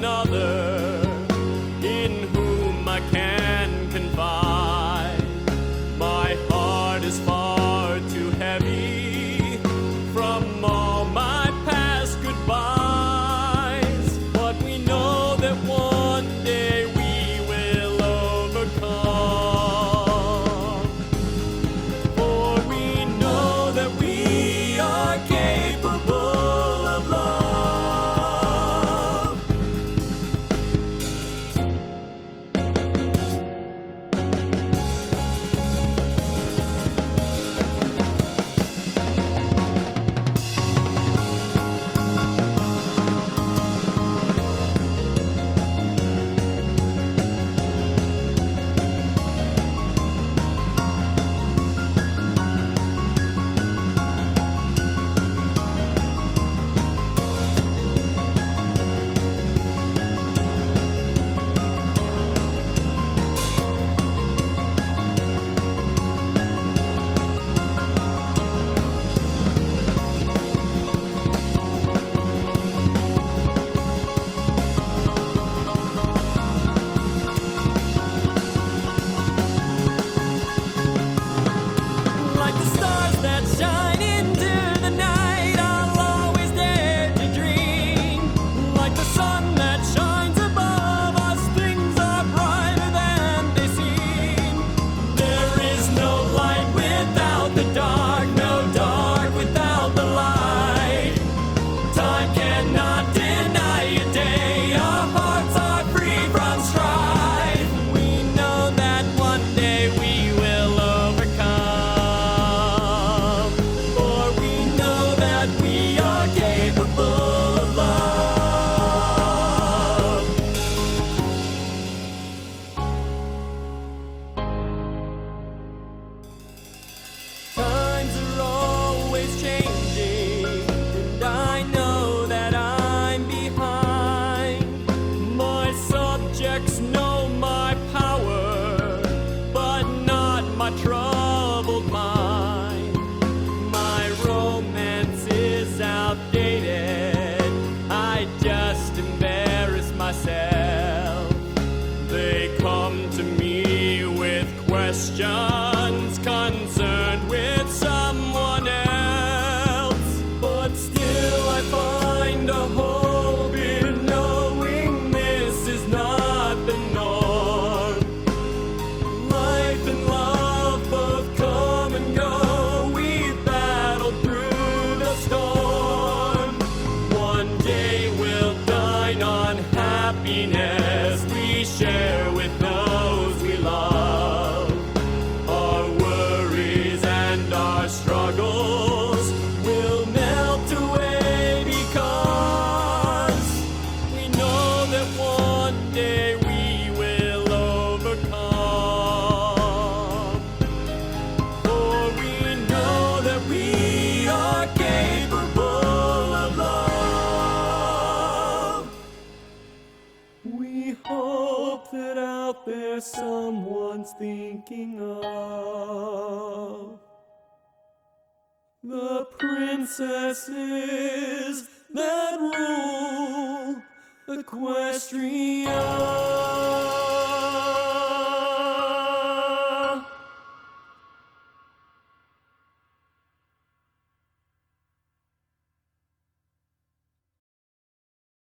another in whom I can confide. My heart is far too heavy from all my past goodbyes, but we know that one day we will overcome. For we know that we are capable of love. Like the stars that shine into the night, I'll always dare to dream. Like the sun that shines above us, things are brighter than they seem. There is no light without the dark, no dark without the light. Time cannot deny a day, our hearts are free from strife. We know that one day we will overcome, for we know that we are capable of love. Times are always changing, and I know that I'm behind. My subjects know my power, but not my troubled mind. My romance is outdated, I just embarrass myself. They come to me with questions concerned with someone else, but still I find a hope in knowing this is not the norm. Life and love both come and go, we've battled through the storm. One day we'll dine on happiness we share with those we love. Our worries and our struggles will melt away because we know that one day we will overcome. For we know that we are capable of love. We hope that out there someone's thinking of the princesses that rule Equestria.